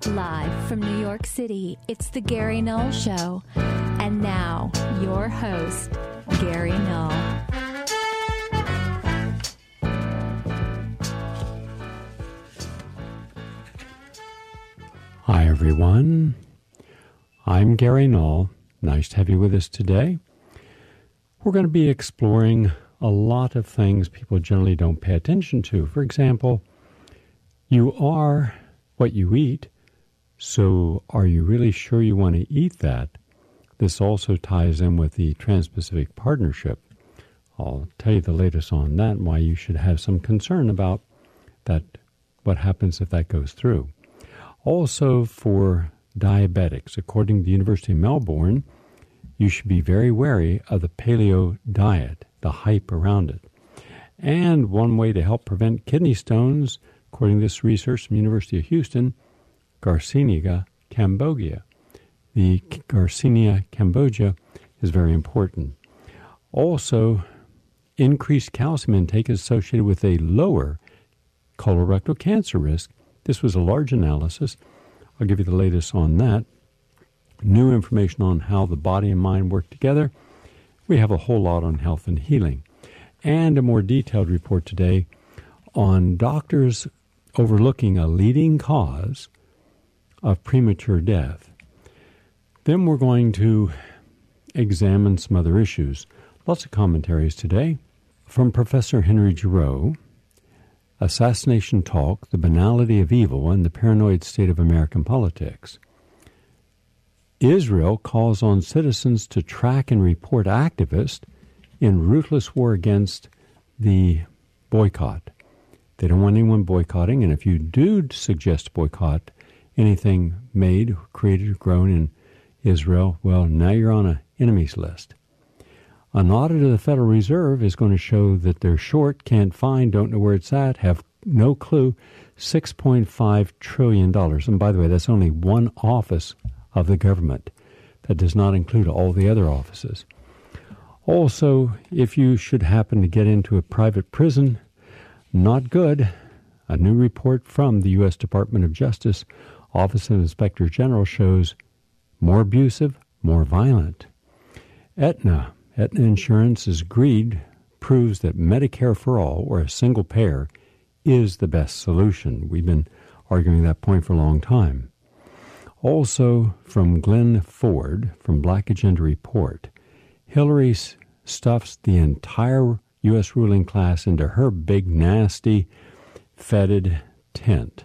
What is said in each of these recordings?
Live from New York City, it's The Gary Null Show. And now, your host, Gary Null. Hi, everyone. I'm Gary Null. Nice to have you with us today. We're going to be exploring a lot of things people generally don't pay attention to. For example, you are what you eat, so are you really sure you want to eat that? This also ties in with the Trans-Pacific Partnership. I'll tell you the latest on that and why you should have some concern about that, what happens if that goes through. Also, for diabetics, according to the University of Melbourne, you should be very wary of the paleo diet, the hype around it. And one way to help prevent kidney stones, according to this research from the University of Houston, Garcinia cambogia. The Garcinia cambogia is very important. Also, increased calcium intake is associated with a lower colorectal cancer risk. This was a large analysis. I'll give you the latest on that. New information on how the body and mind work together. We have a whole lot on health and healing. And a more detailed report today on doctors overlooking a leading cause of premature death. Then we're going to examine some other issues. Lots of commentaries today from Professor Henry Giroux. Assassination Talk, the Banality of Evil and the Paranoid State of American Politics. Israel calls on citizens to track and report activists in ruthless war against the boycott. They don't want anyone boycotting, and if you do suggest boycott anything made, created, or grown in Israel, well, now you're on an enemies list. An audit of the Federal Reserve is going to show that they're short, can't find, don't know where it's at, have no clue, $6.5 trillion. And by the way, that's only one office of the government. That does not include all the other offices. Also, if you should happen to get into a private prison, not good. A new report from the U.S. Department of Justice, Office of Inspector General, shows more abusive, more violent. Aetna Insurance's greed proves that Medicare for all, or a single payer, is the best solution. We've been arguing that point for a long time. Also, from Glenn Ford, from Black Agenda Report, Hillary stuffs the entire U.S. ruling class into her big, nasty, fetid tent.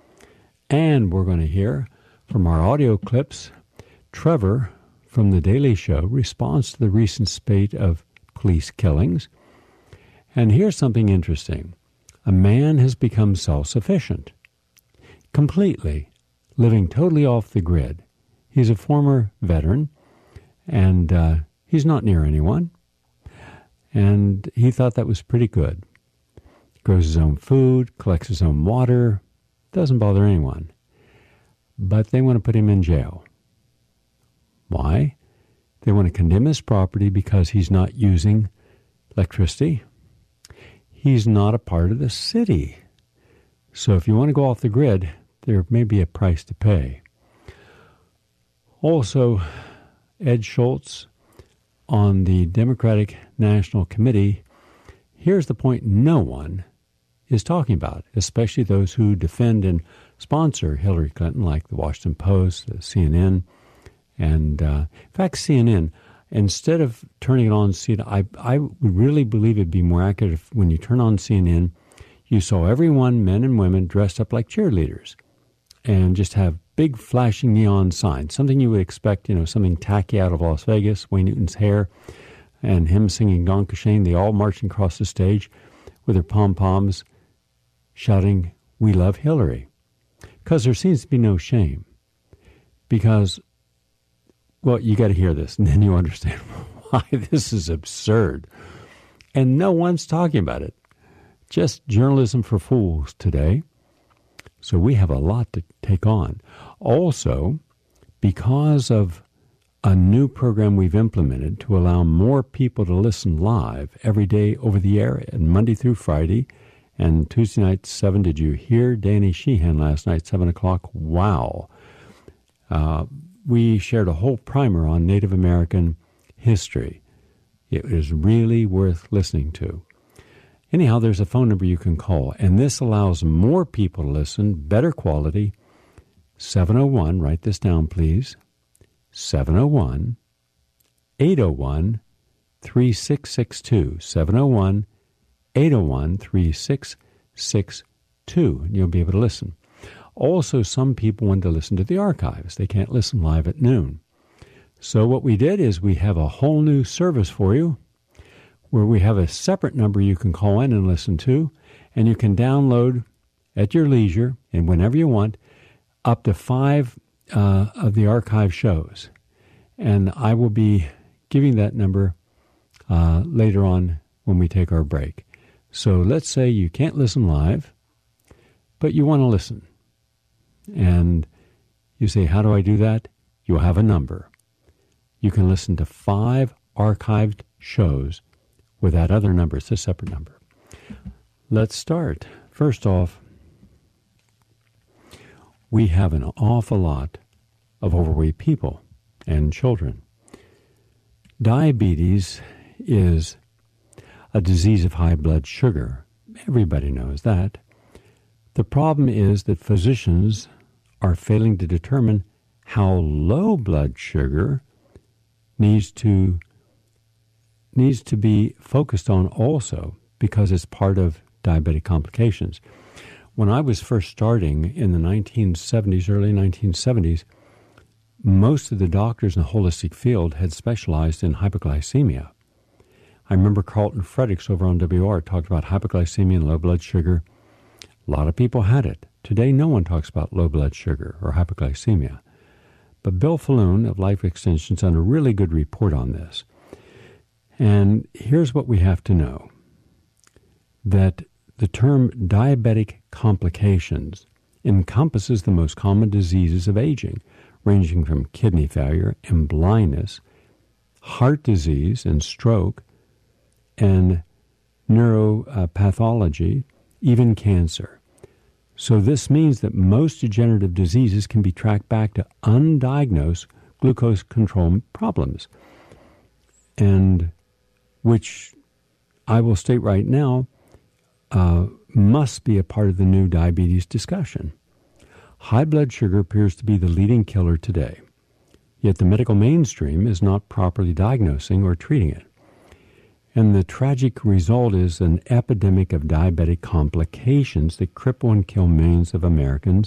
And we're going to hear from our audio clips, Trevor from The Daily Show responds to the recent spate of police killings. And here's something interesting. A man has become self-sufficient, completely, living totally off the grid. He's a former veteran, and he's not near anyone. And he thought that was pretty good. Grows his own food, collects his own water, doesn't bother anyone. But they want to put him in jail. Why? They want to condemn his property because he's not using electricity. He's not a part of the city. So if you want to go off the grid, there may be a price to pay. Also, Ed Schultz on the Democratic National Committee, here's the point no one is talking about, especially those who defend and sponsor Hillary Clinton, like the Washington Post, the CNN, and in fact, CNN, instead of turning it on CNN, I really believe it'd be more accurate if when you turn on CNN, you saw everyone, men and women, dressed up like cheerleaders and just have big flashing neon signs, something you would expect, something tacky out of Las Vegas, Wayne Newton's Hair, and him singing Don Shane, they all marching across the stage with their pom-poms shouting, "We love Hillary." Because there seems to be no shame. Because, well, you got to hear this, and then you understand why this is absurd. And no one's talking about it. Just journalism for fools today. So we have a lot to take on. Also, because of a new program we've implemented to allow more people to listen live every day over the air, and Monday through Friday, And Tuesday night, 7, did you hear Danny Sheehan last night, 7 o'clock? Wow. We shared a whole primer on Native American history. It is really worth listening to. Anyhow, there's a phone number you can call, and this allows more people to listen, better quality. 701, write this down, please. 701-801-3662. 701-801-3662. And you'll be able to listen. Also, some people want to listen to the archives. They can't listen live at noon. So what we did is we have a whole new service for you where we have a separate number you can call in and listen to, and you can download at your leisure and whenever you want up to 5 of the archive shows. And I will be giving that number later on when we take our break. So let's say you can't listen live, but you want to listen. And you say, how do I do that? You'll have a number. You can listen to 5 archived shows with that other number. It's a separate number. Let's start. First off, we have an awful lot of overweight people and children. Diabetes is a disease of high blood sugar. Everybody knows that. The problem is that physicians are failing to determine how low blood sugar needs to be focused on also, because it's part of diabetic complications. When I was first starting in the 1970s, early 1970s, most of the doctors in the holistic field had specialized in hypoglycemia. I remember Carlton Fredericks over on WR talked about hypoglycemia and low blood sugar. A lot of people had it. Today, no one talks about low blood sugar or hypoglycemia. But Bill Falloon of Life Extension's done a really good report on this. And here's what we have to know. That the term diabetic complications encompasses the most common diseases of aging, ranging from kidney failure and blindness, heart disease and stroke, and neuropathology, even cancer. So this means that most degenerative diseases can be tracked back to undiagnosed glucose control problems, and which I will state right now must be a part of the new diabetes discussion. High blood sugar appears to be the leading killer today, yet the medical mainstream is not properly diagnosing or treating it. And the tragic result is an epidemic of diabetic complications that cripple and kill millions of Americans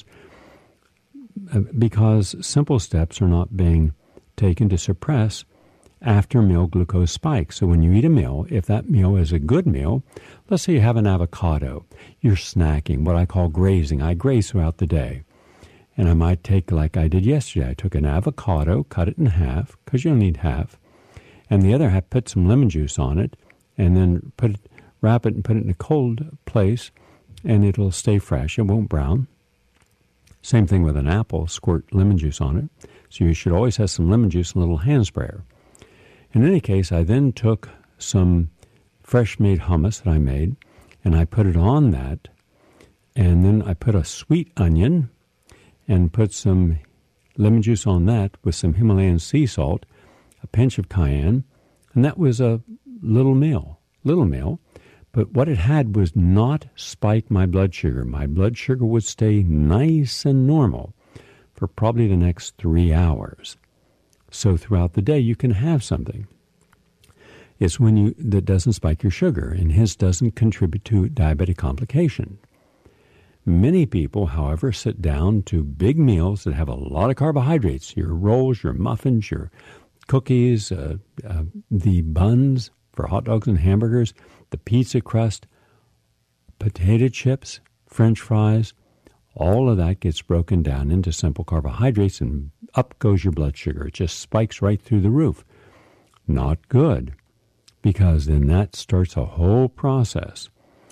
because simple steps are not being taken to suppress after-meal glucose spikes. So when you eat a meal, if that meal is a good meal, let's say you have an avocado, you're snacking, what I call grazing. I graze throughout the day. And I might take, like I did yesterday, I took an avocado, cut it in half, because you only need half, and the other half, put some lemon juice on it, and then wrap it and put it in a cold place, and it'll stay fresh. It won't brown. Same thing with an apple. Squirt lemon juice on it. So you should always have some lemon juice and a little hand sprayer. In any case, I then took some fresh-made hummus that I made, and I put it on that, and then I put a sweet onion and put some lemon juice on that with some Himalayan sea salt, a pinch of cayenne, and that was a little meal. But what it had was not spike my blood sugar. My blood sugar would stay nice and normal for probably the next 3 hours. So throughout the day, you can have something. It's when that doesn't spike your sugar, and his doesn't contribute to diabetic complication. Many people, however, sit down to big meals that have a lot of carbohydrates, your rolls, your muffins, your cookies, the buns for hot dogs and hamburgers, the pizza crust, potato chips, French fries. All of that gets broken down into simple carbohydrates, and up goes your blood sugar. It just spikes right through the roof. Not good, because then that starts a whole process.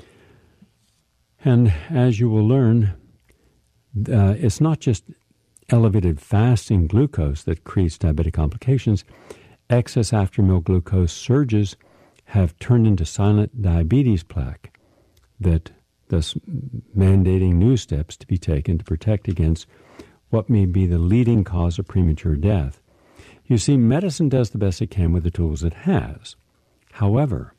And as you will learn, it's not just elevated fasting glucose that creates diabetic complications. Excess after-meal glucose surges have turned into silent diabetes plaque that thus mandating new steps to be taken to protect against what may be the leading cause of premature death. You see, medicine does the best it can with the tools it has. However,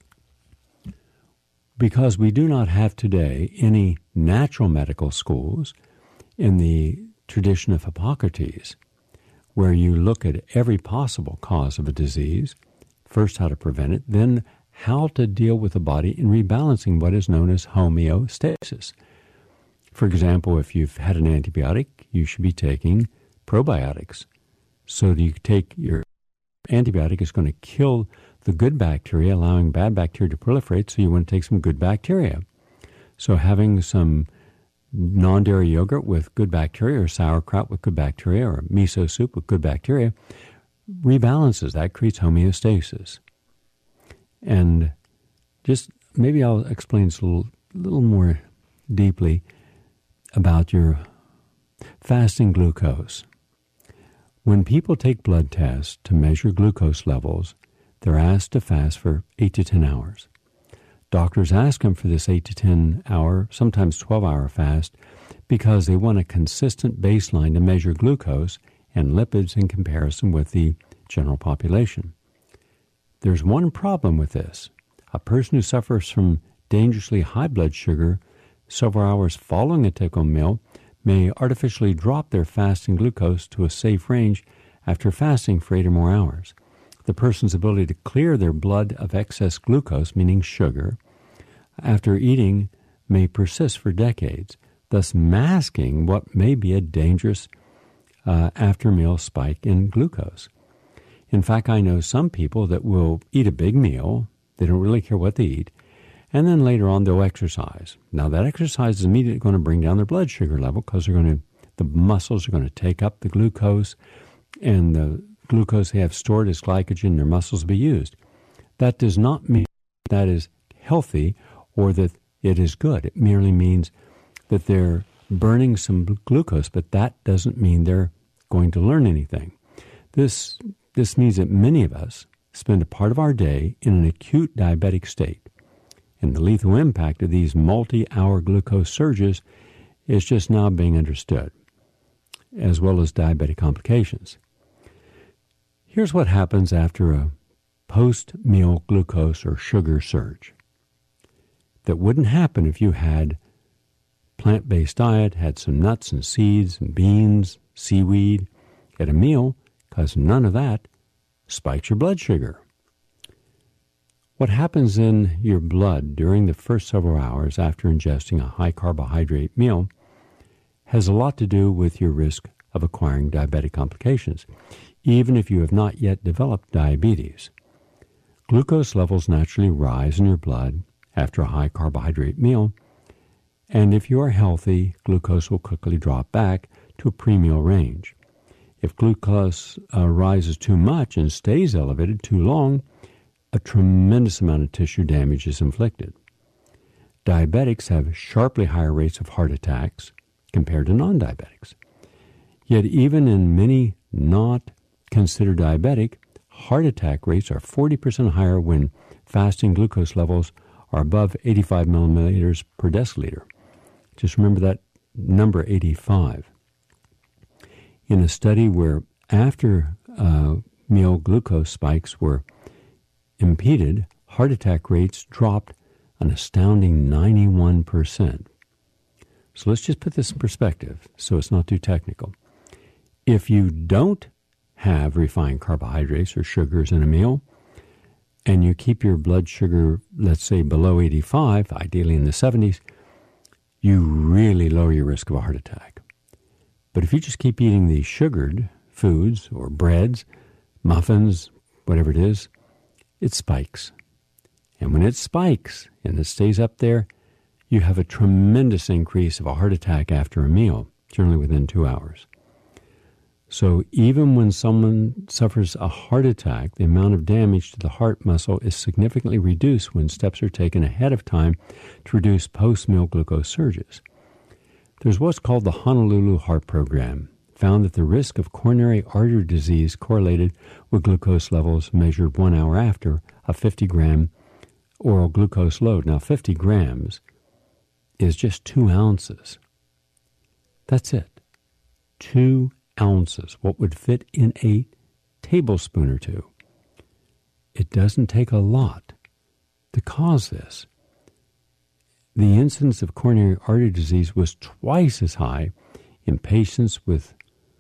because we do not have today any natural medical schools in the tradition of Hippocrates, where you look at every possible cause of a disease, first how to prevent it, then how to deal with the body in rebalancing what is known as homeostasis. For example, if you've had an antibiotic, you should be taking probiotics. So you take your antibiotic is going to kill the good bacteria, allowing bad bacteria to proliferate, so you want to take some good bacteria. So having some non-dairy yogurt with good bacteria, or sauerkraut with good bacteria, or miso soup with good bacteria, rebalances. That creates homeostasis. And just maybe I'll explain this a little more deeply about your fasting glucose. When people take blood tests to measure glucose levels, they're asked to fast for 8 to 10 hours. Doctors ask them for this 8 to 10 hour, sometimes 12-hour fast, because they want a consistent baseline to measure glucose and lipids in comparison with the general population. There's one problem with this. A person who suffers from dangerously high blood sugar several hours following a typical meal may artificially drop their fasting glucose to a safe range after fasting for 8 or more hours. The person's ability to clear their blood of excess glucose, meaning sugar, after eating may persist for decades, thus masking what may be a dangerous after-meal spike in glucose. In fact, I know some people that will eat a big meal, they don't really care what they eat, and then later on they'll exercise. Now that exercise is immediately going to bring down their blood sugar level because the muscles are going to take up the glucose, and the glucose they have stored as glycogen in their muscles will be used. That does not mean that is healthy or that it is good. It merely means that they're burning some glucose, but that doesn't mean they're going to learn anything. This means that many of us spend a part of our day in an acute diabetic state, and the lethal impact of these multi-hour glucose surges is just now being understood, as well as diabetic complications. Here's what happens after a post-meal glucose or sugar surge. That wouldn't happen if you had plant-based diet, had some nuts and seeds and beans, seaweed at a meal, because none of that spikes your blood sugar. What happens in your blood during the first several hours after ingesting a high-carbohydrate meal has a lot to do with your risk of acquiring diabetic complications, even if you have not yet developed diabetes. Glucose levels naturally rise in your blood after a high-carbohydrate meal, and if you are healthy, glucose will quickly drop back to a pre-meal range. If glucose rises too much and stays elevated too long, a tremendous amount of tissue damage is inflicted. Diabetics have sharply higher rates of heart attacks compared to non-diabetics. Yet even in many not considered diabetic, heart attack rates are 40% higher when fasting glucose levels are above 85 milliliters per deciliter. Just remember that number 85. In a study where after meal glucose spikes were impeded, heart attack rates dropped an astounding 91%. So let's just put this in perspective so it's not too technical. If you don't have refined carbohydrates or sugars in a meal, and you keep your blood sugar, let's say, below 85, ideally in the 70s, you really lower your risk of a heart attack. But if you just keep eating these sugared foods or breads, muffins, whatever it is, it spikes. And when it spikes and it stays up there, you have a tremendous increase of a heart attack after a meal, generally within 2 hours. So even when someone suffers a heart attack, the amount of damage to the heart muscle is significantly reduced when steps are taken ahead of time to reduce post-meal glucose surges. There's what's called the Honolulu Heart Program, found that the risk of coronary artery disease correlated with glucose levels measured 1 hour after a 50-gram oral glucose load. Now, 50 grams is just 2 ounces. That's it. 2 ounces, what would fit in a tablespoon or 2. It doesn't take a lot to cause this. The incidence of coronary artery disease was twice as high in patients with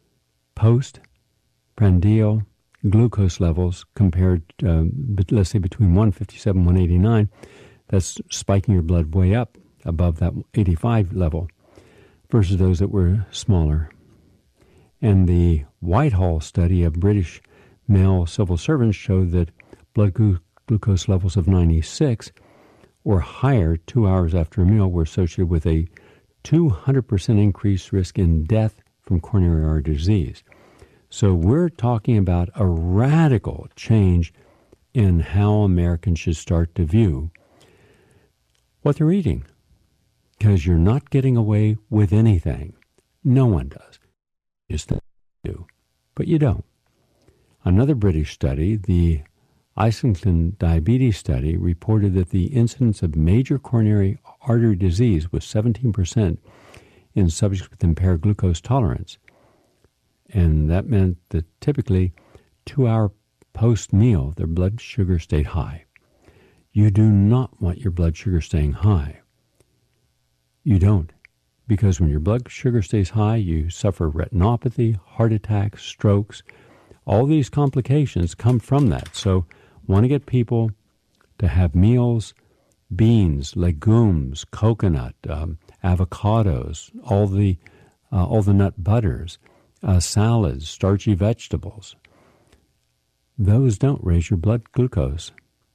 postprandial glucose levels compared, let's say, between 157 and 189. That's spiking your blood way up above that 85 level, versus those that were smaller. And the Whitehall study of British male civil servants showed that blood glucose levels of 96 or higher 2 hours after a meal were associated with a 200% increased risk in death from coronary artery disease. So we're talking about a radical change in how Americans should start to view what they're eating, because you're not getting away with anything. No one does. Just do, but you don't. Another British study, the Islington Diabetes Study, reported that the incidence of major coronary artery disease was 17% in subjects with impaired glucose tolerance. And that meant that typically 2 hours post-meal, their blood sugar stayed high. You do not want your blood sugar staying high. You don't. Because when your blood sugar stays high, you suffer retinopathy, heart attacks, strokes. All these complications come from that. So want to get people to have meals, beans, legumes, coconut, avocados, all the nut butters, salads, starchy vegetables. Those don't raise your blood glucose.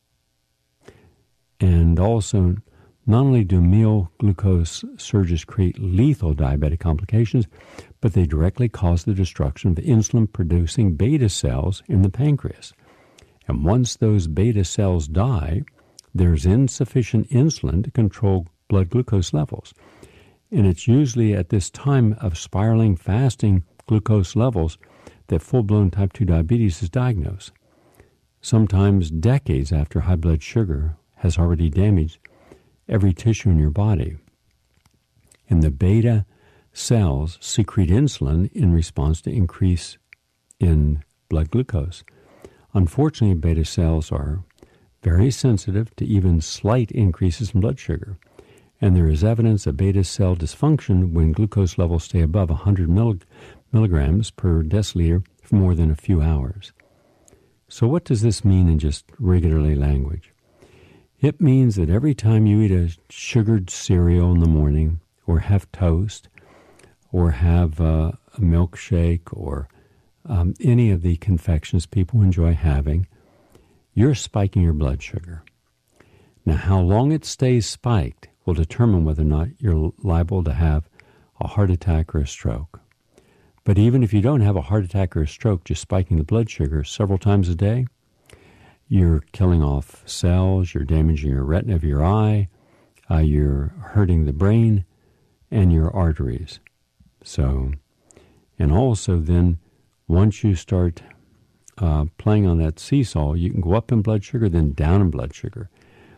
And also, not only do meal glucose surges create lethal diabetic complications, but they directly cause the destruction of insulin-producing beta cells in the pancreas. And once those beta cells die, there's insufficient insulin to control blood glucose levels. And it's usually at this time of spiraling fasting glucose levels that full-blown type 2 diabetes is diagnosed, sometimes decades after high blood sugar has already damaged every tissue in your body. And the beta cells secrete insulin in response to increase in blood glucose. Unfortunately, beta cells are very sensitive to even slight increases in blood sugar, and there is evidence of beta cell dysfunction when glucose levels stay above 100 milligrams per deciliter for more than a few hours. So what does this mean in just regular language? It means that every time you eat a sugared cereal in the morning, or have toast, or have a milkshake, or any of the confections people enjoy having, you're spiking your blood sugar. Now, how long it stays spiked will determine whether or not you're liable to have a heart attack or a stroke. But even if you don't have a heart attack or a stroke, just spiking the blood sugar several times a day, you're killing off cells, you're damaging your retina of your eye, you're hurting the brain and your arteries. So, and also then, once you start playing on that seesaw, you can go up in blood sugar, then down in blood sugar.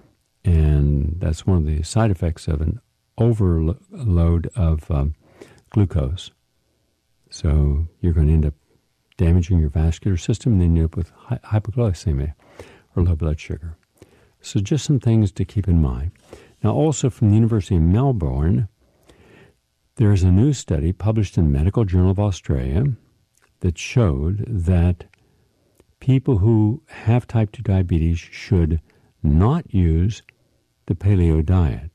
And that's one of the side effects of an overload of glucose. So you're going to end up damaging your vascular system, and then you end up with hypoglycemia, or low blood sugar. So just some things to keep in mind. Now, also from the University of Melbourne, there is a new study published in Medical Journal of Australia that showed that people who have type 2 diabetes should not use the paleo diet,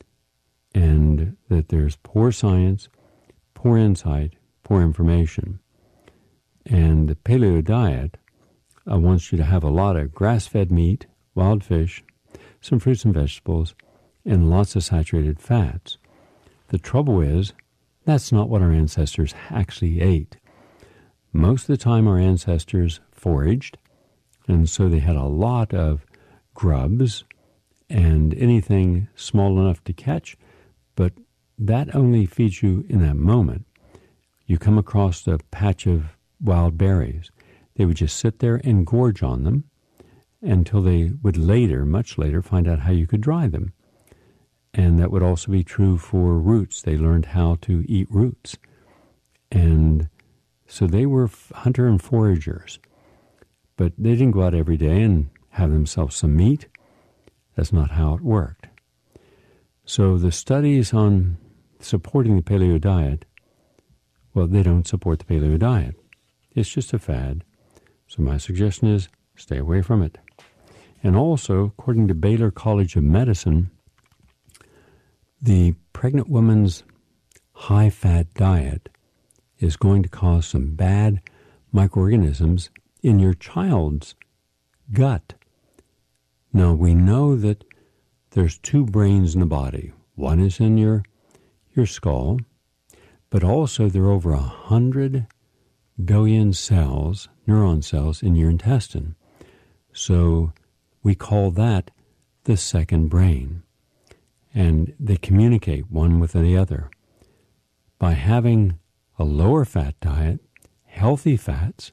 and that there's poor science, poor insight, poor information. And the paleo diet wants you to have a lot of grass-fed meat, wild fish, some fruits and vegetables, and lots of saturated fats. The trouble is, that's not what our ancestors actually ate. Most of the time our ancestors foraged, and so they had a lot of grubs and anything small enough to catch, but that only feeds you in that moment. You come across a patch of wild berries. They would just sit there and gorge on them until they would later, much later, find out how you could dry them. And that would also be true for roots. They learned how to eat roots. And so they were hunter and foragers. But they didn't go out every day and have themselves some meat. That's not how it worked. So the studies on supporting the paleo diet, well, they don't support the paleo diet. It's just a fad. So my suggestion is stay away from it. And also, according to Baylor College of Medicine, the pregnant woman's high-fat diet is going to cause some bad microorganisms in your child's gut. Now, we know that there's two brains in the body. One is in your skull, but also there are over 100 billion cells, neuron cells, in your intestine. So we call that the second brain. And they communicate one with the other. By having a lower fat diet, healthy fats,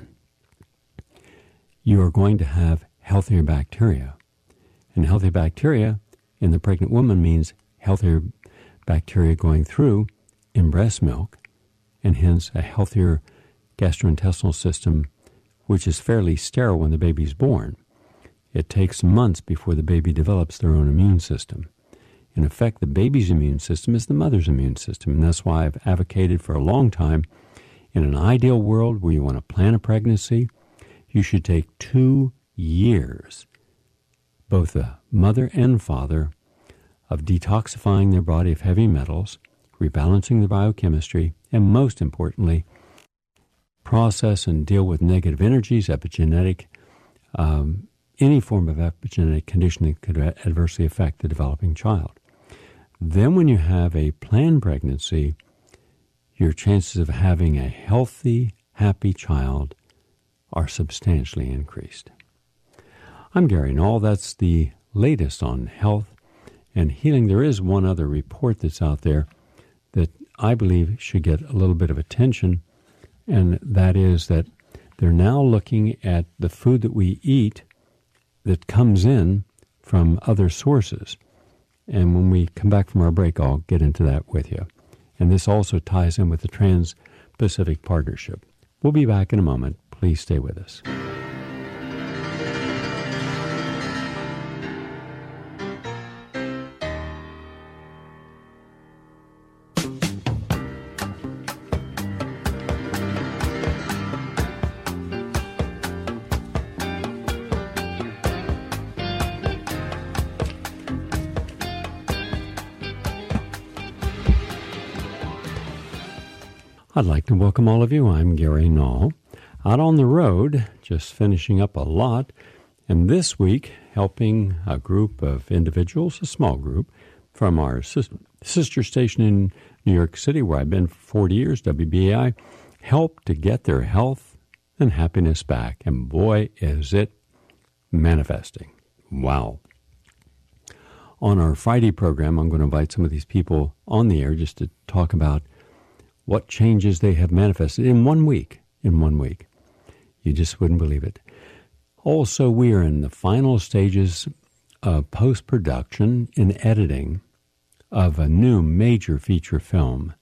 you are going to have healthier bacteria. And healthy bacteria in the pregnant woman means healthier bacteria going through in breast milk, and hence a healthier gastrointestinal system, which is fairly sterile when the baby's born. It takes months before the baby develops their own immune system. In effect, the baby's immune system is the mother's immune system, and that's why I've advocated for a long time, in an ideal world where you want to plan a pregnancy, you should take 2 years, both the mother and father, of detoxifying their body of heavy metals, rebalancing their biochemistry, and most importantly, process and deal with negative energies, epigenetic, any form of epigenetic condition that could adversely affect the developing child. Then when you have a planned pregnancy, your chances of having a healthy, happy child are substantially increased. I'm Gary Null. That's the latest on health and healing. There is one other report that's out there that I believe should get a little bit of attention, and that is that they're now looking at the food that we eat that comes in from other sources. And when we come back from our break, I'll get into that with you. And this also ties in with the Trans-Pacific Partnership. We'll be back in a moment. Please stay with us. I'd like to welcome all of you. I'm Gary Null, out on the road, just finishing up a lot, and this week helping a group of individuals, a small group, from our sister station in New York City, where I've been for 40 years, WBAI, help to get their health and happiness back. And boy, is it manifesting. Wow. On our Friday program, I'm going to invite some of these people on the air just to talk about what changes they have manifested in 1 week. You just wouldn't believe it. Also, we are in the final stages of post-production and editing of a new major feature film,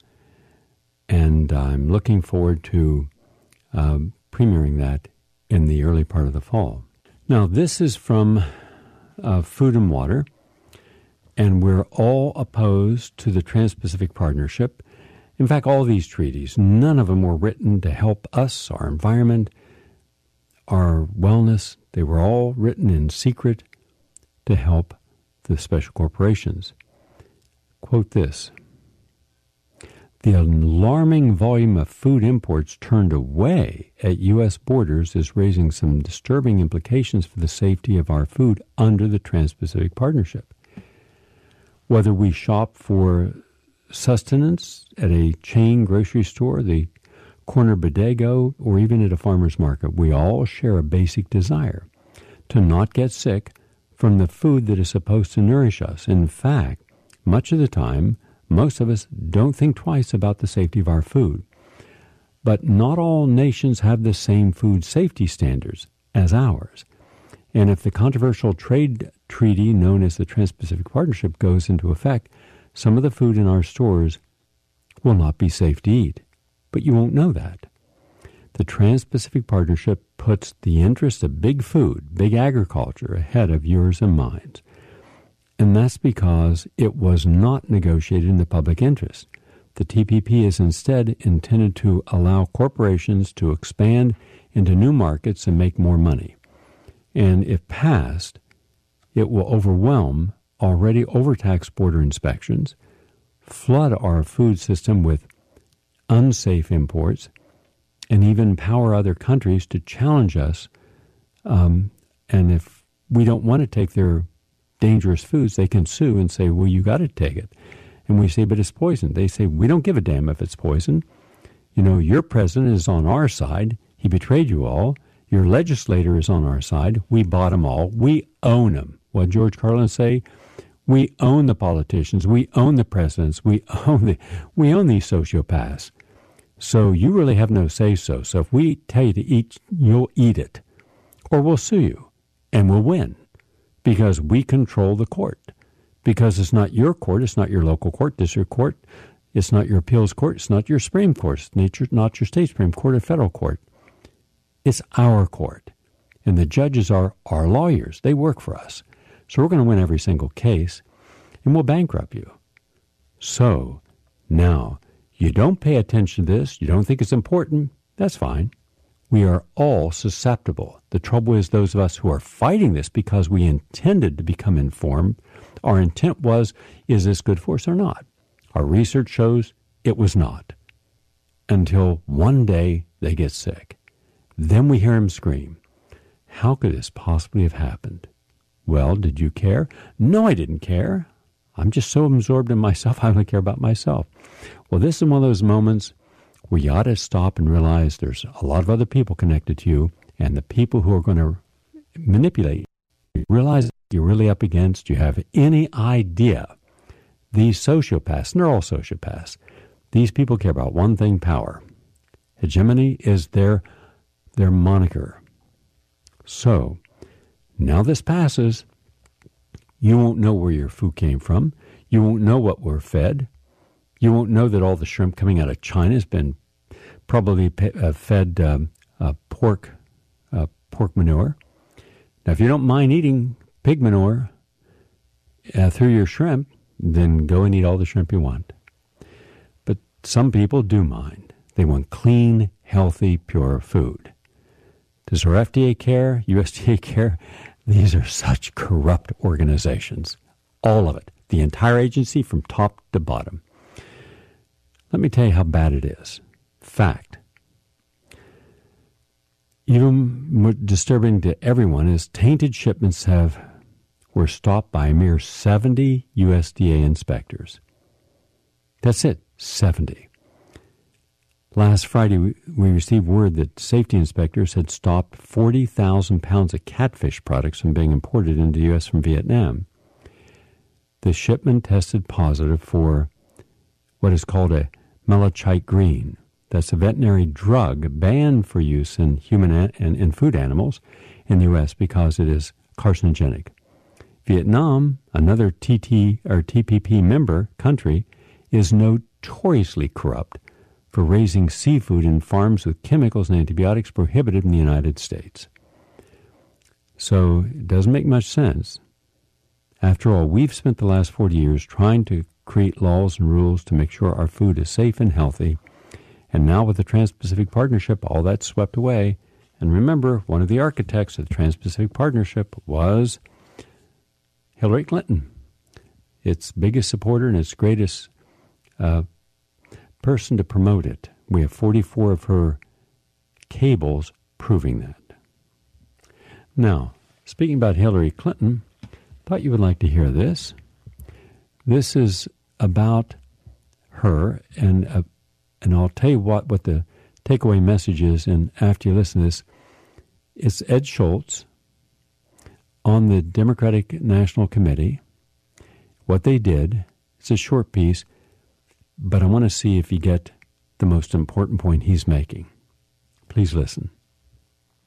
and I'm looking forward to premiering that in the early part of the fall. Now, this is from Food and Water, and we're all opposed to the Trans-Pacific Partnership. In fact, all these treaties, none of them were written to help us, our environment, our wellness. They were all written in secret to help the special corporations. Quote this: "The alarming volume of food imports turned away at U.S. borders is raising some disturbing implications for the safety of our food under the Trans-Pacific Partnership. Whether we shop for sustenance at a chain grocery store, the corner bodega, or even at a farmer's market, we all share a basic desire to not get sick from the food that is supposed to nourish us. In fact, much of the time, most of us don't think twice about the safety of our food. But not all nations have the same food safety standards as ours. And if the controversial trade treaty known as the Trans-Pacific Partnership goes into effect, some of the food in our stores will not be safe to eat. But you won't know that. The Trans-Pacific Partnership puts the interest of big food, big agriculture, ahead of yours and mine. And that's because it was not negotiated in the public interest. The TPP is instead intended to allow corporations to expand into new markets and make more money. And if passed, it will overwhelm already overtaxed border inspections, flood our food system with unsafe imports, and even empower other countries to challenge us. And if we don't want to take their dangerous foods, they can sue and say, well, you got to take it. And we say, but it's poison. They say, we don't give a damn if it's poison. You know, your president is on our side. He betrayed you all. Your legislator is on our side. We bought them all. We own them. What did George Carlin say? We own the politicians. We own the presidents. We own these sociopaths. So you really have no say-so. So if we tell you to eat, you'll eat it. Or we'll sue you. And we'll win. Because we control the court. Because it's not your court. It's not your local court, district court. It's not your appeals court. It's not your Supreme Court. It's not your state Supreme Court or federal court. It's our court. And the judges are our lawyers. They work for us. So we're going to win every single case, and we'll bankrupt you. So now, you don't pay attention to this. You don't think it's important. That's fine. We are all susceptible. The trouble is those of us who are fighting this because we intended to become informed. Our intent was, is this good for us or not? Our research shows it was not. Until one day they get sick. Then we hear him scream. How could this possibly have happened? Well, did you care? No, I didn't care. I'm just so absorbed in myself, I only care about myself. Well, this is one of those moments where you ought to stop and realize there's a lot of other people connected to you, and the people who are going to manipulate you, realize that you're really up against, you have any idea. These sociopaths, and they're all sociopaths, these people care about one thing, power. Hegemony is their moniker. So, now this passes, you won't know where your food came from. You won't know what we're fed. You won't know that all the shrimp coming out of China has been probably fed pork manure. Now, if you don't mind eating pig manure through your shrimp, then go and eat all the shrimp you want. But some people do mind. They want clean, healthy, pure food. Does our FDA care? USDA care? These are such corrupt organizations. All of it. The entire agency from top to bottom. Let me tell you how bad it is. Fact. Even more disturbing to everyone is tainted shipments were stopped by a mere 70 USDA inspectors. That's it, 70. Last Friday, we received word that safety inspectors had stopped 40,000 pounds of catfish products from being imported into the U.S. from Vietnam. The shipment tested positive for what is called a malachite green. That's a veterinary drug banned for use in human and in food animals in the U.S. because it is carcinogenic. Vietnam, another TPP member country, is notoriously corrupt for raising seafood in farms with chemicals and antibiotics prohibited in the United States. So it doesn't make much sense. After all, we've spent the last 40 years trying to create laws and rules to make sure our food is safe and healthy. And now with the Trans-Pacific Partnership, all that's swept away. And remember, one of the architects of the Trans-Pacific Partnership was Hillary Clinton, its biggest supporter and its greatest person to promote it. We have 44 of her cables proving that. Now, speaking about Hillary Clinton, I thought you would like to hear this. This is about her, and I'll tell you what the takeaway message is, and after you listen to this, it's Ed Schultz on the Democratic National Committee. What they did, it's a short piece, but I want to see if you get the most important point he's making. Please listen.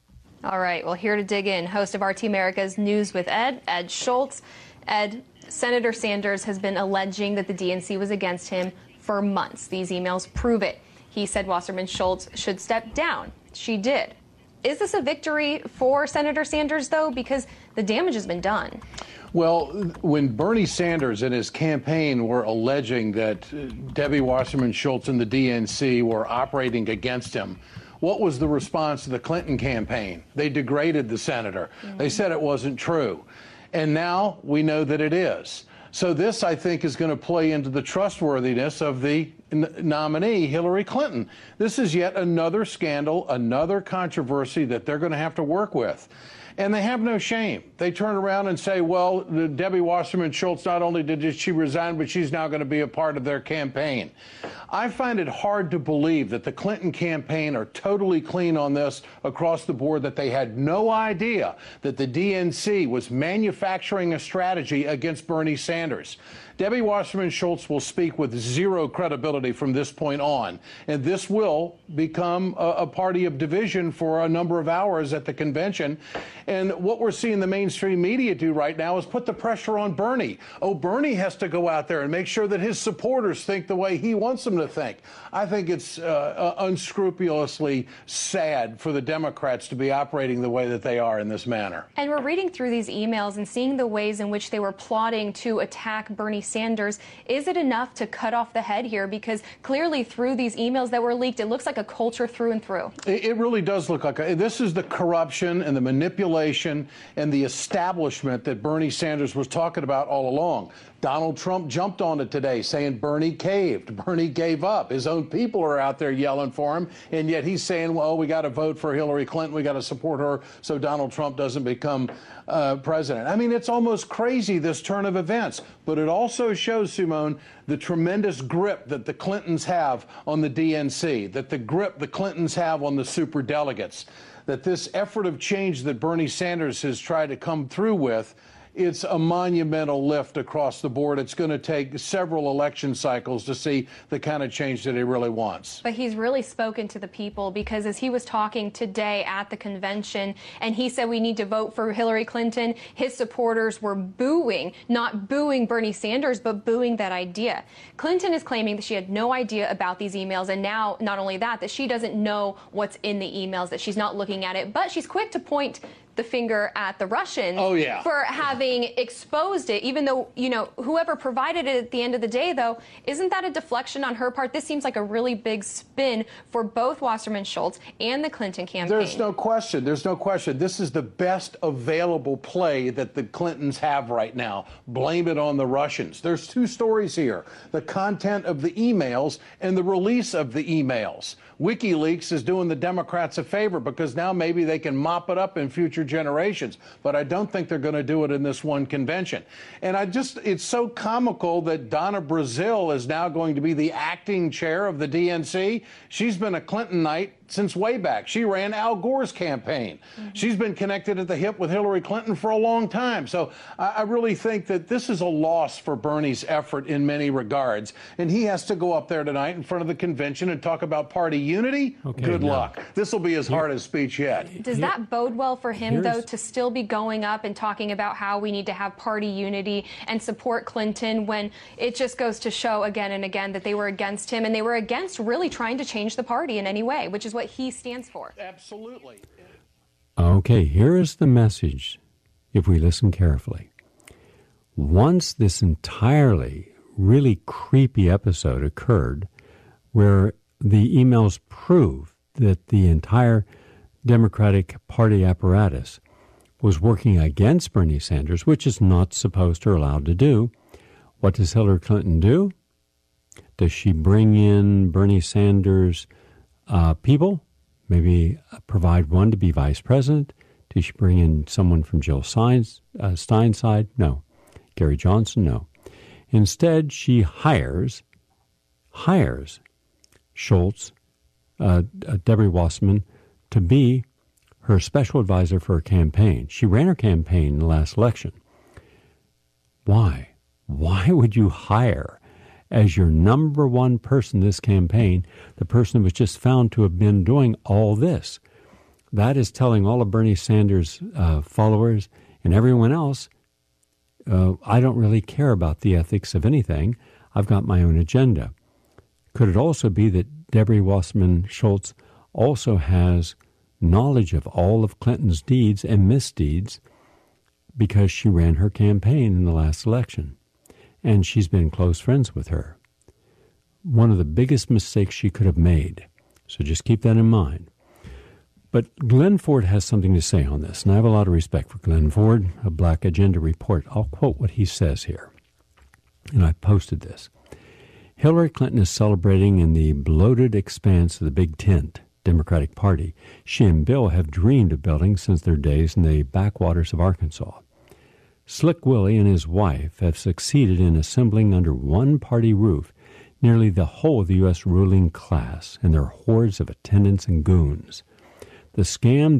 All right, well, here to dig in, host of RT America's News with Ed Schultz. Ed, Senator Sanders has been alleging that the DNC was against him for months. These emails prove it. He said Wasserman Schultz should step down. She did. Is this a victory for Senator Sanders, though? Because the damage has been done. Well, when Bernie Sanders and his campaign were alleging that Debbie Wasserman Schultz and the DNC were operating against him, what was the response to the Clinton campaign? They degraded the senator. They said it wasn't true. And now we know that it is. So this, I think, is going to play into the trustworthiness of the nominee, Hillary Clinton. This is yet another scandal, another controversy that they're going to have to work with. And they have no shame. They turn around and say, well, Debbie Wasserman Schultz, not only did she resign, but she's now going to be a part of their campaign. I find it hard to believe that the Clinton campaign are totally clean on this across the board, that they had no idea that the DNC was manufacturing a strategy against Bernie Sanders. Debbie Wasserman Schultz will speak with zero credibility from this point on, and this will become a party of division for a number of hours at the convention. And what we're seeing the mainstream media do right now is put the pressure on Bernie. Oh, Bernie has to go out there and make sure that his supporters think the way he wants them to think. I think it's unscrupulously sad for the Democrats to be operating the way that they are in this manner. And we're reading through these emails and seeing the ways in which they were plotting to attack Bernie Sanders. Is it enough to cut off the head here? Because clearly through these emails that were leaked, it looks like a culture through and through. It really does look like this is the corruption and the manipulation and the establishment that Bernie Sanders was talking about all along. Donald Trump jumped on it today, saying Bernie caved. Bernie gave up. His own people are out there yelling for him, and yet he's saying, well, we got to vote for Hillary Clinton. We got to support her so Donald Trump doesn't become president. I mean, it's almost crazy, this turn of events. But it also shows, Simone, the tremendous grip that the Clintons have on the DNC, that the grip the Clintons have on the superdelegates, that this effort of change that Bernie Sanders has tried to come through with, it's a monumental lift across the board. It's going to take several election cycles to see the kind of change that he really wants. But he's really spoken to the people, because as he was talking today at the convention and he said we need to vote for Hillary Clinton, his supporters were booing, not booing Bernie Sanders, but booing that idea. Clinton is claiming that she had no idea about these emails, and now not only that she doesn't know what's in the emails, that she's not looking at it, but she's quick to point the finger at the Russians for having exposed it, even though, you know, whoever provided it at the end of the day, though, isn't that a deflection on her part? This seems like a really big spin for both Wasserman Schultz and the Clinton campaign. There's no question. There's no question. This is the best available play that the Clintons have right now. Blame it on the Russians. There's two stories here: the content of the emails and the release of the emails. WikiLeaks is doing the Democrats a favor, because now maybe they can mop it up in future generations. But I don't think they're going to do it in this one convention. And it's so comical that Donna Brazile is now going to be the acting chair of the DNC. She's been a Clintonite since way back. She ran Al Gore's campaign. She's been connected at the hip with Hillary Clinton for a long time. So I really think that this is a loss for Bernie's effort in many regards. And he has to go up there tonight in front of the convention and talk about party unity. Good luck. This will be his hardest speech yet. Does that bode well for him, though, to still be going up and talking about how we need to have party unity and support Clinton, when it just goes to show again and again that they were against him, and they were against really trying to change the party in any way, which is what he stands for? Absolutely. Okay, here is the message, if we listen carefully. Once this entirely really creepy episode occurred, where the emails prove that the entire Democratic Party apparatus was working against Bernie Sanders, which is not supposed or allowed to do, what does Hillary Clinton do? Does she bring in Bernie Sanders' people, maybe provide one to be vice president? Does she bring in someone from Jill Stein's side? No. Gary Johnson? No. Instead, she hires Schultz, Debbie Wasserman, to be her special advisor for her campaign. She ran her campaign in the last election. Why? Why would you hire as your number one person in this campaign the person who was just found to have been doing all this? that is telling all of Bernie Sanders' followers and everyone else, I don't really care about the ethics of anything. I've got my own agenda. Could it also be that Debbie Wasserman Schultz also has knowledge of all of Clinton's deeds and misdeeds because she ran her campaign in the last election, and she's been close friends with her? One of the biggest mistakes she could have made. So just keep that in mind. But Glenn Ford has something to say on this, and I have a lot of respect for Glenn Ford, a Black Agenda Report. I'll quote what he says here, and I posted this. Hillary Clinton is celebrating in the bloated expanse of the Big Tent, Democratic Party, she and Bill have dreamed of building since their days in the backwaters of Arkansas. Slick Willie and his wife have succeeded in assembling under one party roof nearly the whole of the U.S. ruling class and their hordes of attendants and goons. The scam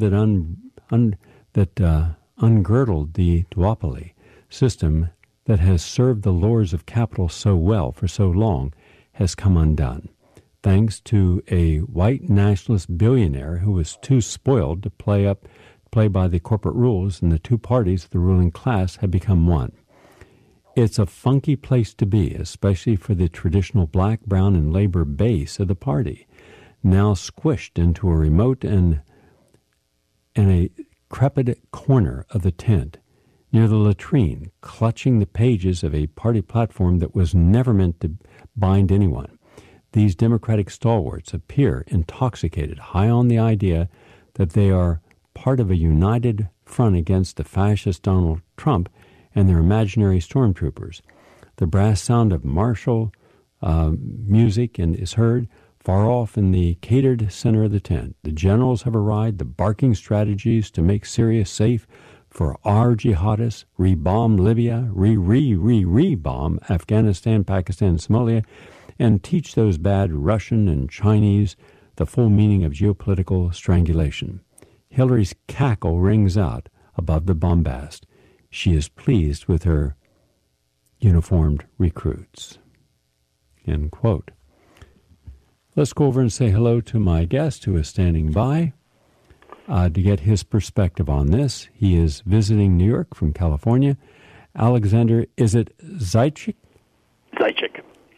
that ungirdled the duopoly system that has served the lords of capital so well for so long has come undone, thanks to a white nationalist billionaire who was too spoiled to play by the corporate rules, and the two parties of the ruling class have become one. It's a funky place to be, especially for the traditional black, brown, and labor base of the party, now squished into a remote and a crepid corner of the tent, near the latrine, clutching the pages of a party platform that was never meant to bind anyone. These Democratic stalwarts appear intoxicated, high on the idea that they are part of a united front against the fascist Donald Trump and their imaginary stormtroopers. The brass sound of martial music is heard far off in the catered center of the tent. The generals have arrived, the barking strategies to make Syria safe for our jihadists, re-bomb Libya, re-bomb Afghanistan, Pakistan, Somalia, and teach those bad Russian and Chinese the full meaning of geopolitical strangulation. Hillary's cackle rings out above the bombast. She is pleased with her uniformed recruits. End quote. Let's go over and say hello to my guest who is standing by to get his perspective on this. He is visiting New York from California. Alexander, is it Zaitchik? Zaitchik.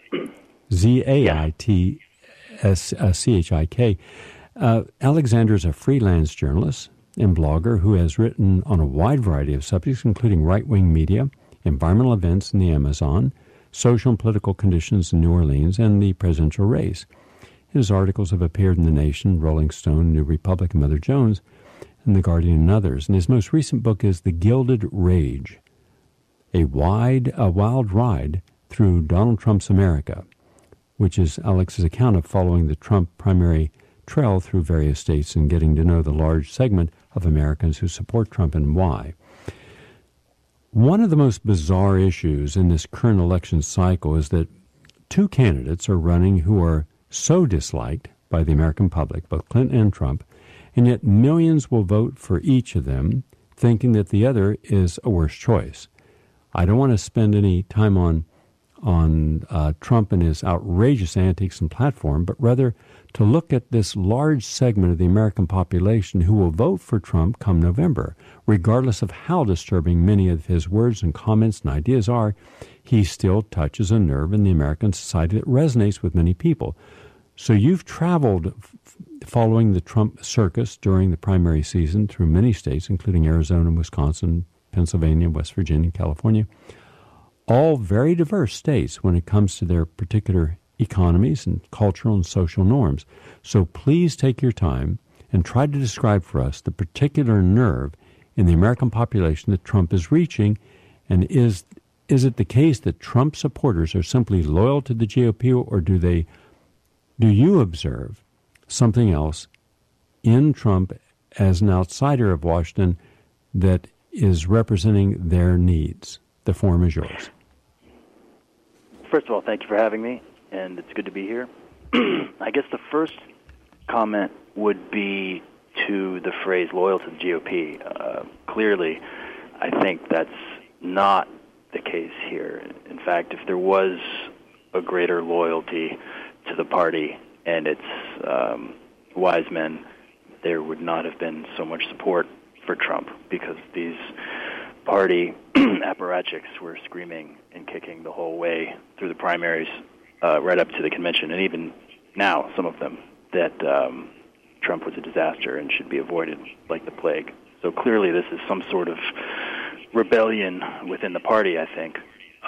Zaitschik. Alexander is a freelance journalist and blogger who has written on a wide variety of subjects, including right-wing media, environmental events in the Amazon, social and political conditions in New Orleans, and the presidential race. His articles have appeared in The Nation, Rolling Stone, New Republic, and Mother Jones, and The Guardian, and others. And his most recent book is The Gilded Rage, a wild ride through Donald Trump's America, which is Alex's account of following the Trump primary trail through various states and getting to know the large segment of Americans who support Trump and why. One of the most bizarre issues in this current election cycle is that two candidates are running who are so disliked by the American public, both Clinton and Trump, and yet millions will vote for each of them, thinking that the other is a worse choice. I don't want to spend any time on Trump and his outrageous antics and platform, but rather to look at this large segment of the American population who will vote for Trump come November. Regardless of how disturbing many of his words and comments and ideas are, he still touches a nerve in the American society that resonates with many people. So you've traveled following the Trump circus during the primary season through many states, including Arizona, Wisconsin, Pennsylvania, West Virginia, California, all very diverse states when it comes to their particular economies and cultural and social norms. So please take your time and try to describe for us the particular nerve in the American population that Trump is reaching, and is it the case that Trump supporters are simply loyal to the GOP, or do you observe something else in Trump as an outsider of Washington that is representing their needs? The forum is yours. First of all, thank you for having me, and it's good to be here. I guess the first comment would be to the phrase loyal to the GOP. Clearly, I think that's not the case here. In fact, if there was a greater loyalty to the party and its wise men, there would not have been so much support for Trump, because these party apparatchiks were screaming and kicking the whole way through the primaries, right up to the convention, and even now, some of them, that Trump was a disaster and should be avoided like the plague. So clearly this is some sort of rebellion within the party, I think.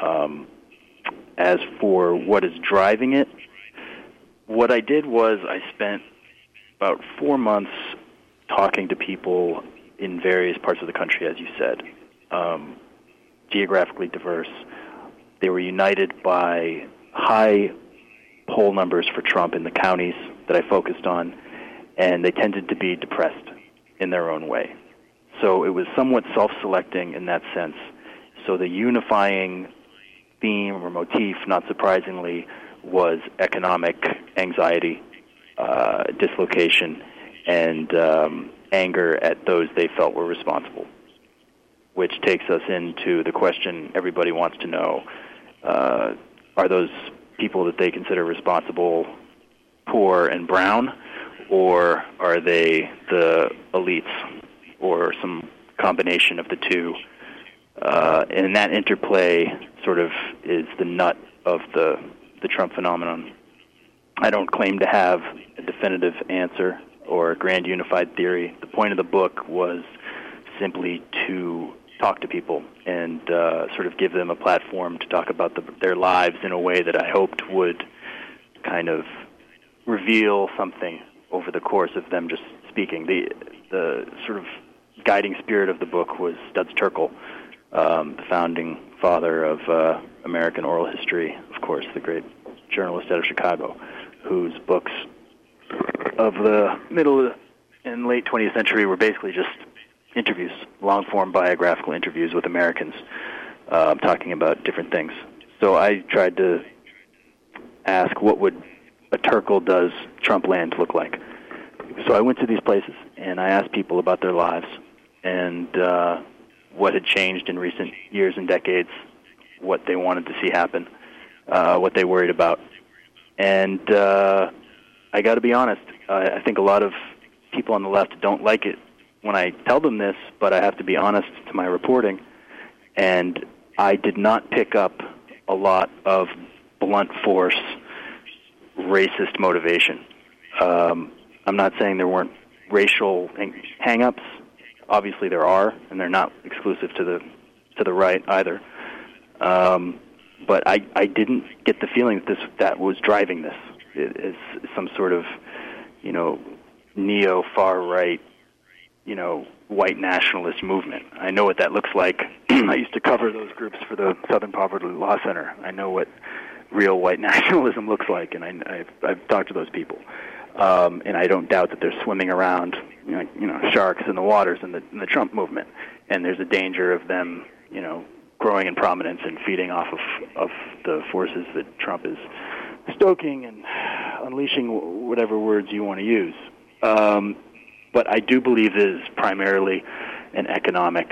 As for what is driving it, what I did was I spent about 4 months talking to people in various parts of the country, as you said, geographically diverse. They were united by high poll numbers for Trump in the counties that I focused on, and they tended to be depressed in their own way. So it was somewhat self-selecting in that sense. So the unifying theme or motif, not surprisingly, was economic anxiety, dislocation, and anger at those they felt were responsible, which takes us into the question everybody wants to know, are those people that they consider responsible poor and brown, or are they the elites, or some combination of the two? And that interplay sort of is the nut of the Trump phenomenon. I don't claim to have a definitive answer or a grand unified theory. The point of the book was simply to talk to people and sort of give them a platform to talk about their lives in a way that I hoped would kind of reveal something over the course of them just speaking. The sort of guiding spirit of the book was Studs Terkel, the founding father of American oral history, of course, the great journalist out of Chicago, whose books of the middle and late 20th century were basically just interviews, long-form biographical interviews with Americans talking about different things. So I tried to ask, what would a Terkel does Trumpland look like? So I went to these places, and I asked people about their lives and what had changed in recent years and decades, what they wanted to see happen, what they worried about. And I got to be honest, I think a lot of people on the left don't like it when I tell them this, but I have to be honest to my reporting, and I did not pick up a lot of blunt force, racist motivation. I'm not saying there weren't racial hang-ups. Obviously there are, and they're not exclusive to the right either. But I didn't get the feeling that was driving this. It is some sort of, neo-far right, white nationalist movement. I know what that looks like. I used to cover those groups for the Southern Poverty Law Center. I know what real white nationalism looks like, and I've talked to those people. And I don't doubt that they're swimming around, sharks in the waters in the Trump movement. And there's a danger of them, growing in prominence and feeding off of the forces that Trump is stoking and unleashing, whatever words you want to use. But I do believe it is primarily an economic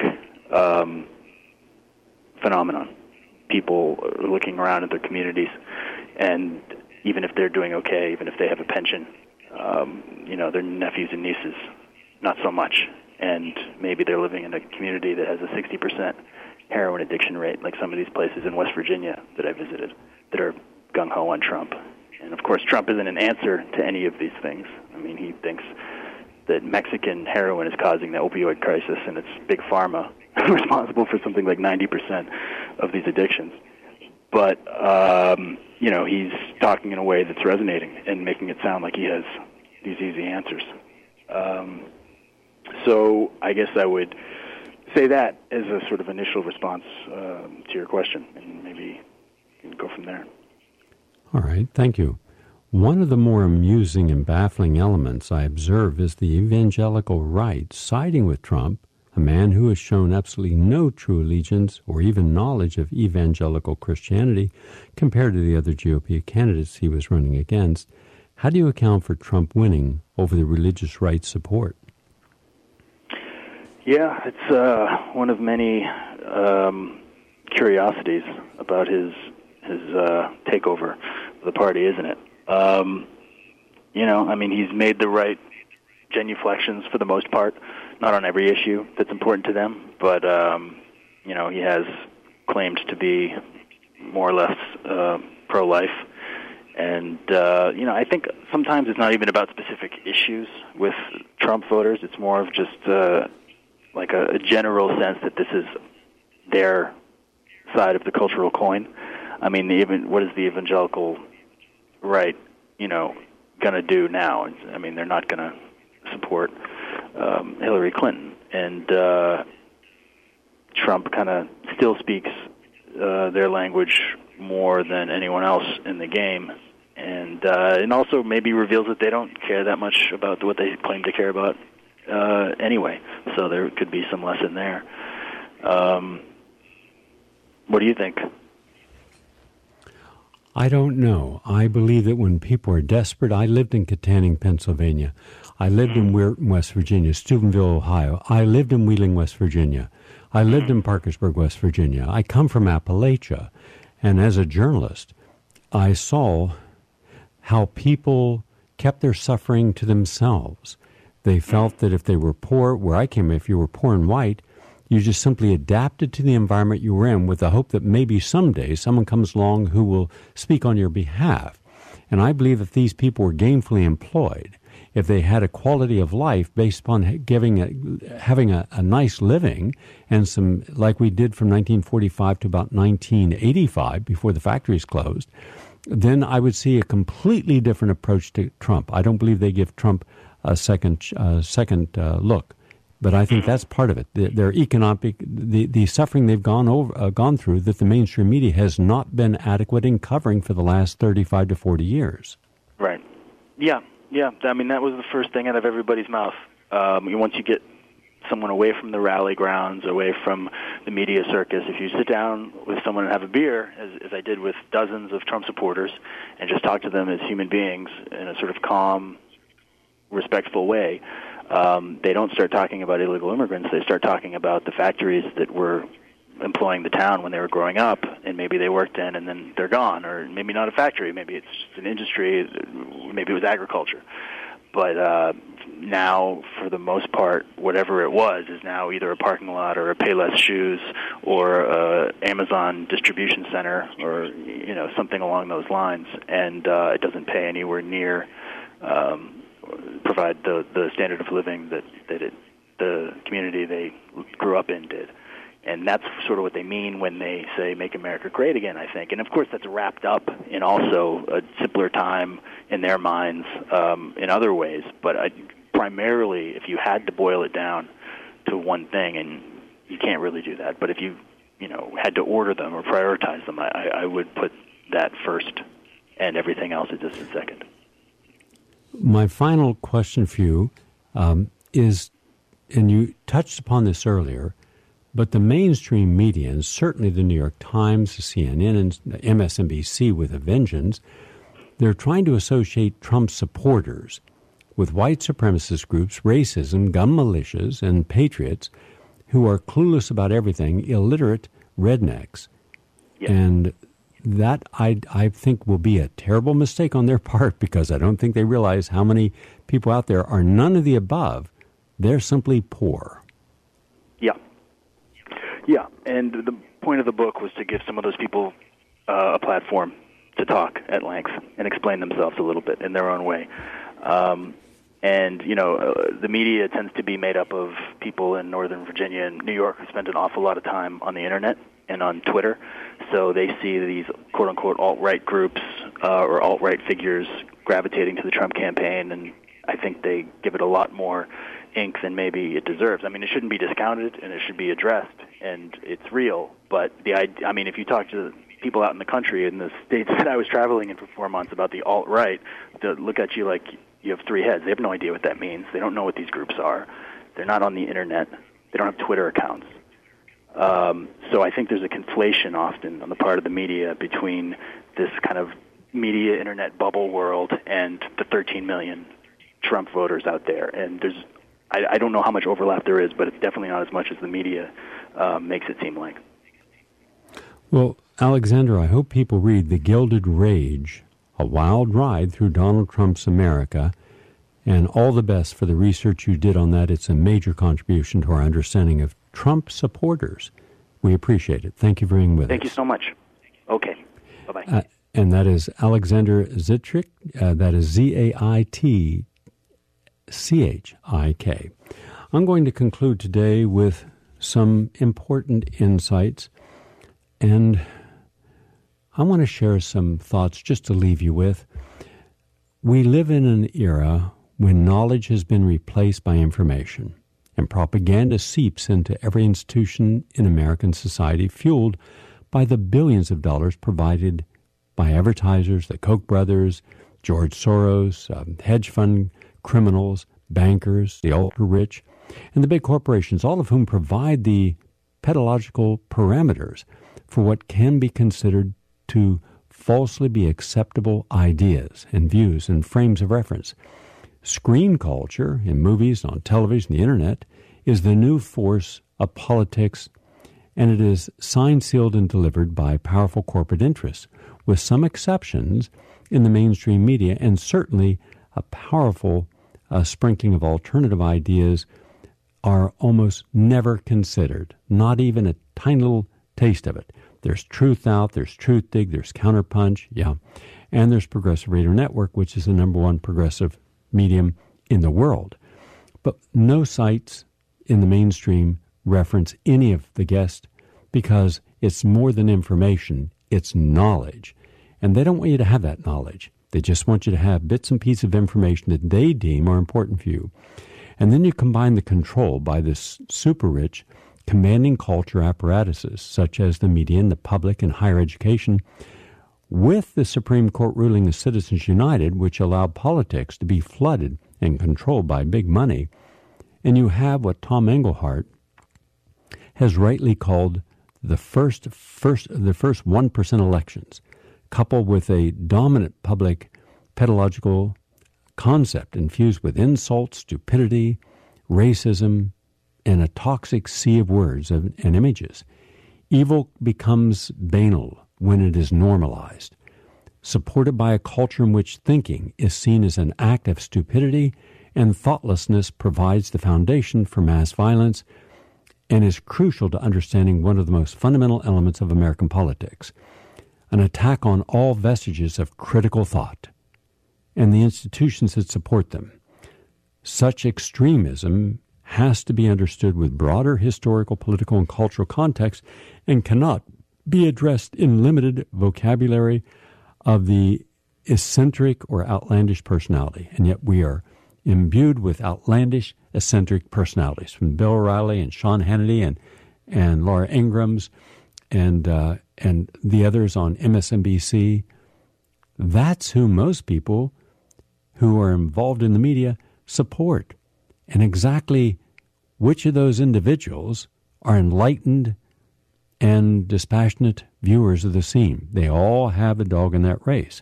phenomenon. People are looking around at their communities, and even if they're doing okay, even if they have a pension, their nephews and nieces, not so much. And maybe they're living in a community that has a 60% heroin addiction rate, like some of these places in West Virginia that I visited, that are gung-ho on Trump. And, of course, Trump isn't an answer to any of these things. I mean, he thinks that Mexican heroin is causing the opioid crisis, and it's Big Pharma responsible for something like 90% of these addictions. But, he's talking in a way that's resonating and making it sound like he has these easy answers. So I guess I would say that as a sort of initial response to your question, and maybe you can go from there. All right, thank you. One of the more amusing and baffling elements I observe is the evangelical right siding with Trump, a man who has shown absolutely no true allegiance or even knowledge of evangelical Christianity compared to the other GOP candidates he was running against. How do you account for Trump winning over the religious right support? Yeah, it's one of many curiosities about his takeover of the party, isn't it? He's made the right genuflections for the most part, not on every issue that's important to them, but he has claimed to be more or less pro-life. And, I think sometimes it's not even about specific issues with Trump voters. It's more of just like a general sense that this is their side of the cultural coin. I mean, what is the evangelical right, going to do now? I mean, they're not going to support Hillary Clinton. And Trump kind of still speaks their language more than anyone else in the game, and also maybe reveals that they don't care that much about what they claim to care about anyway. So there could be some lesson there. What do you think? I don't know. I believe that when people are desperate, I lived in Katanning, Pennsylvania. I lived in Weirton, West Virginia, Steubenville, Ohio. I lived in Wheeling, West Virginia. I lived in Parkersburg, West Virginia. I come from Appalachia. And as a journalist, I saw how people kept their suffering to themselves. They felt that if they were poor, where I came, if you were poor and white, you just simply adapted to the environment you were in with the hope that maybe someday someone comes along who will speak on your behalf. And I believe if these people were gainfully employed, if they had a quality of life based upon having a nice living and some, like we did from 1945 to about 1985 before the factories closed, then I would see a completely different approach to Trump. I don't believe they give Trump a second look. But I think that's part of it. Their economic, the suffering they've gone through that the mainstream media has not been adequate in covering for the last 35 to 40 years. Right. Yeah. I mean, that was the first thing out of everybody's mouth. Once you get someone away from the rally grounds, away from the media circus, if you sit down with someone and have a beer, as I did with dozens of Trump supporters, and just talk to them as human beings in a sort of calm, respectful way, they don't start talking about illegal immigrants. They start talking about the factories that were employing the town when they were growing up, and maybe they worked in and then they're gone, or maybe not a factory, maybe it's just an industry, maybe it was agriculture. But now, for the most part, whatever it was is now either a parking lot or a Payless Shoes or a Amazon distribution center or something along those lines, and it doesn't pay anywhere near provide the standard of living that the community they grew up in did. And that's sort of what they mean when they say "Make America Great Again," I think. And, of course, that's wrapped up in also a simpler time in their minds in other ways. But primarily, if you had to boil it down to one thing, and you can't really do that, but if you had to order them or prioritize them, I would put that first and everything else a distant second. My final question for you is, and you touched upon this earlier, but the mainstream media, and certainly the New York Times, the CNN, and the MSNBC with a vengeance, they're trying to associate Trump supporters with white supremacist groups, racism, gun militias, and patriots who are clueless about everything, illiterate rednecks. Yep. And that, I think, will be a terrible mistake on their part, because I don't think they realize how many people out there are none of the above. They're simply poor. Yeah, and the point of the book was to give some of those people a platform to talk at length and explain themselves a little bit in their own way. And, the media tends to be made up of people in Northern Virginia and New York who spend an awful lot of time on the Internet and on Twitter. So they see these quote-unquote alt-right groups or alt-right figures gravitating to the Trump campaign, and I think they give it a lot more ink than maybe it deserves. I mean, it shouldn't be discounted, and it should be addressed, and it's real. But if you talk to people out in the country, in the states that I was traveling in for 4 months, about the alt-right, they'll look at you like you have three heads. They have no idea what that means. They don't know what these groups are. They're not on the Internet. They don't have Twitter accounts. So I think there's a conflation often on the part of the media between this kind of media Internet bubble world and the 13 million Trump voters out there. And I don't know how much overlap there is, but it's definitely not as much as the media makes it seem like. Well, Alexander, I hope people read The Gilded Rage, A Wild Ride Through Donald Trump's America. And all the best for the research you did on that. It's a major contribution to our understanding of Trump supporters. We appreciate it. Thank you for being with us. Thank you so much. Okay. Bye-bye. And that is Alexander Zitchik. That is Zaitchik. I'm going to conclude today with some important insights, and I want to share some thoughts just to leave you with. We live in an era when knowledge has been replaced by information, and propaganda seeps into every institution in American society, fueled by the billions of dollars provided by advertisers, the Koch brothers, George Soros, hedge fund criminals, bankers, the ultra-rich, and the big corporations, all of whom provide the pedagogical parameters for what can be considered to falsely be acceptable ideas and views and frames of reference. Screen culture in movies, on television, the internet, is the new force of politics, and it is signed, sealed, and delivered by powerful corporate interests, with some exceptions in the mainstream media, and certainly a powerful sprinkling of alternative ideas are almost never considered, not even a tiny little taste of it. There's Truth Out, there's Truth Dig, there's Counterpunch, and there's Progressive Radio Network, which is the number one progressive medium in the world. But no sites in the mainstream reference any of the guests because it's more than information, it's knowledge. And they don't want you to have that knowledge. They just want you to have bits and pieces of information that they deem are important for you. And then you combine the control by this super-rich, commanding culture apparatuses, such as the media and the public and higher education, with the Supreme Court ruling of Citizens United, which allowed politics to be flooded and controlled by big money, and you have what Tom Engelhardt has rightly called the first 1% elections, coupled with a dominant public pedagogical concept infused with insult, stupidity, racism, and a toxic sea of words and images. Evil becomes banal when it is normalized, supported by a culture in which thinking is seen as an act of stupidity, and thoughtlessness provides the foundation for mass violence and is crucial to understanding one of the most fundamental elements of American politics, an attack on all vestiges of critical thought and the institutions that support them. Such extremism has to be understood with broader historical, political, and cultural context and cannot be addressed in limited vocabulary of the eccentric or outlandish personality. And yet we are imbued with outlandish, eccentric personalities, from Bill O'Reilly and Sean Hannity and Laura Ingrams and the others on MSNBC. That's who most people who are involved in the media support. And exactly which of those individuals are enlightened and dispassionate viewers of the scene. They all have a dog in that race.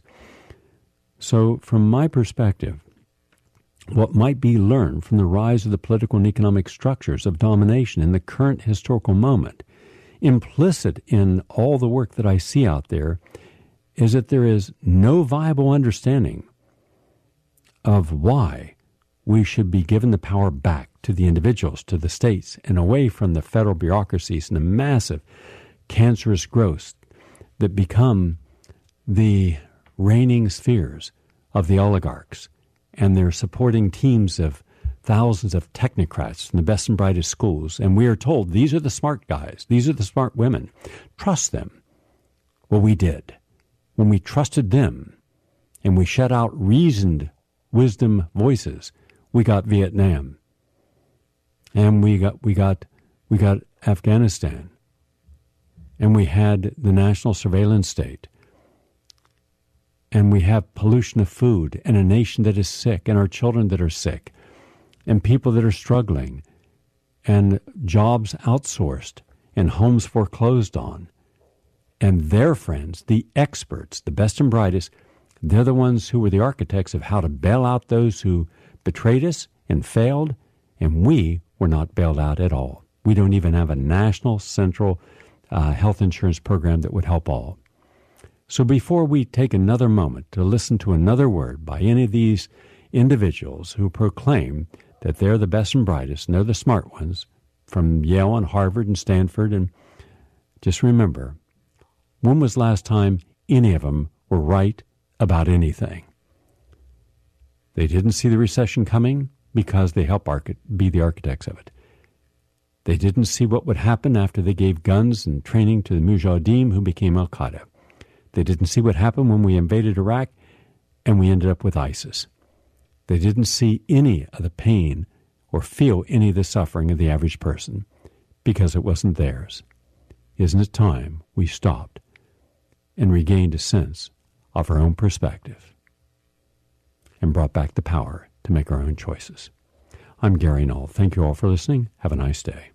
So from my perspective, what might be learned from the rise of the political and economic structures of domination in the current historical moment, implicit in all the work that I see out there, is that there is no viable understanding of why we should be given the power back to the individuals, to the states, and away from the federal bureaucracies and the massive cancerous growths that become the reigning spheres of the oligarchs and their supporting teams of thousands of technocrats from the best and brightest schools. And we are told, these are the smart guys, these are the smart women. Trust them. Well, we did. When we trusted them and we shut out reasoned wisdom voices, we got Vietnam, and we got Afghanistan, and we had the national surveillance state, and we have pollution of food, and a nation that is sick, and our children that are sick, and people that are struggling, and jobs outsourced, and homes foreclosed on, and their friends, the experts, the best and brightest, they're the ones who were the architects of how to bail out those who betrayed us and failed, and we were not bailed out at all. We don't even have a national central health insurance program that would help all. So before we take another moment to listen to another word by any of these individuals who proclaim that they're the best and brightest and they're the smart ones from Yale and Harvard and Stanford. And just remember, when was the last time any of them were right about anything? They didn't see the recession coming because they helped be the architects of it. They didn't see what would happen after they gave guns and training to the Mujahideen who became Al-Qaeda. They didn't see what happened when we invaded Iraq and we ended up with ISIS. They didn't see any of the pain or feel any of the suffering of the average person because it wasn't theirs. Isn't it time we stopped and regained a sense of our own perspective and brought back the power to make our own choices? I'm Gary Null. Thank you all for listening. Have a nice day.